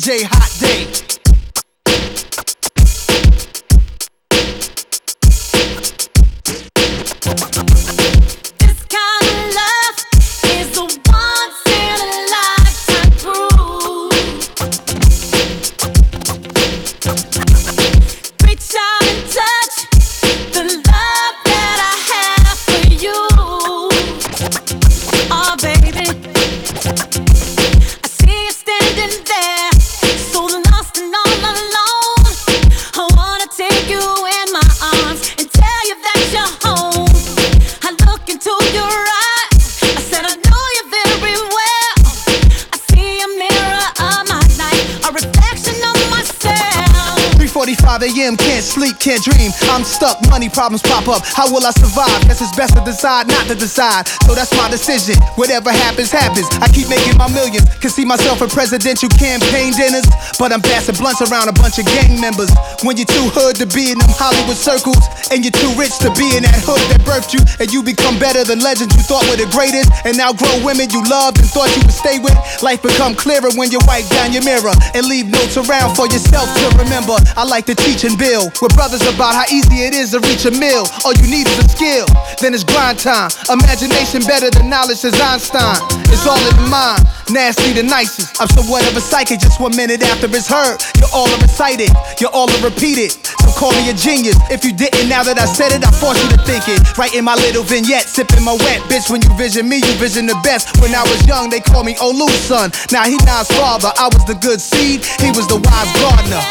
DJ Hot Day. AM, can't sleep, can't dream. I'm stuck, money problems pop up. How will I survive? Guess it's best to decide not to decide. So that's my decision. Whatever happens, happens. I keep making my millions. Can see myself at presidential campaign dinners, but I'm passing blunts around a bunch of gang members. When you're too hood to be in them Hollywood circles, and you're too rich to be in that hood that birthed you, and you become better than legends you thought were the greatest, and now grown women you loved and thought you would stay with. Life become clearer when you wipe down your mirror and leave notes around for yourself to remember. I like to teach and build with brothers about how easy it is to reach a mill. All you need is a skill, then it's grind time. Imagination better than knowledge, says Einstein. It's all in the mind, nasty the nicest. I'm somewhat of a psychic, just 1 minute after it's heard. You're all recited, you're all repeated. So call me a genius. If you didn't, now that I said it, I force you to think it. Writing my little vignette, sipping my wet. Bitch, when you vision me, you vision the best. When I was young, they called me Olu's son. Now he Nas' father. I was the good seed, he was the wise gardener.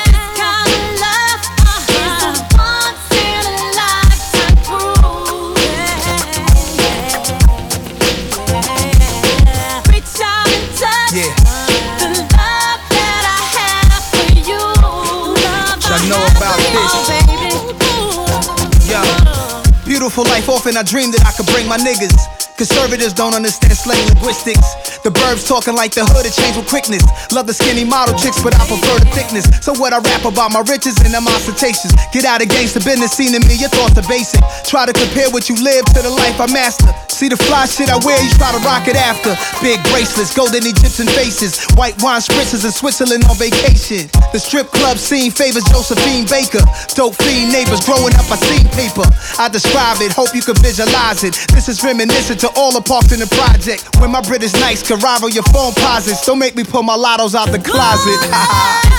Beautiful life, often I dream that I could bring my niggas. Conservatives don't understand slang linguistics. The burbs talking like the hood, it changed with quickness. Love the skinny model chicks, but I prefer the thickness. So what I rap about my riches and them ostentations. Get out of gangsta business, seen to me, your thoughts are basic. Try to compare what you live to the life I master. See the fly shit I wear, you try to rock it after. Big bracelets, golden Egyptian faces, white wine spritzers in Switzerland on vacation. The strip club scene favors Josephine Baker. Dope fiend neighbors, growing up I seen paper. I describe it, hope you can visualize it. This is reminiscent to all the parks in the project. When my British nights can rival your phone posits. Don't make me pull my lottos out the closet.